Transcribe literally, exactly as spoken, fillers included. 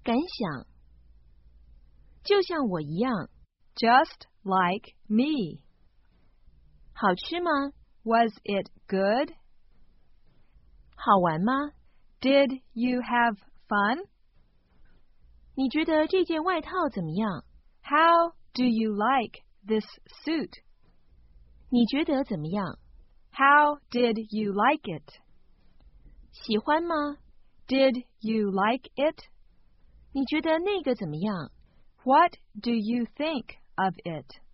感想，就像我一样。 Just like me. 好吃吗？ Was it good? 好玩吗？ Did you have fun? 你觉得这件外套怎么样？ How do you like this suit? 你觉得怎么样？ How did you like it? 喜欢吗？ Did you like it? 你觉得那个怎么样？ What do you think of it?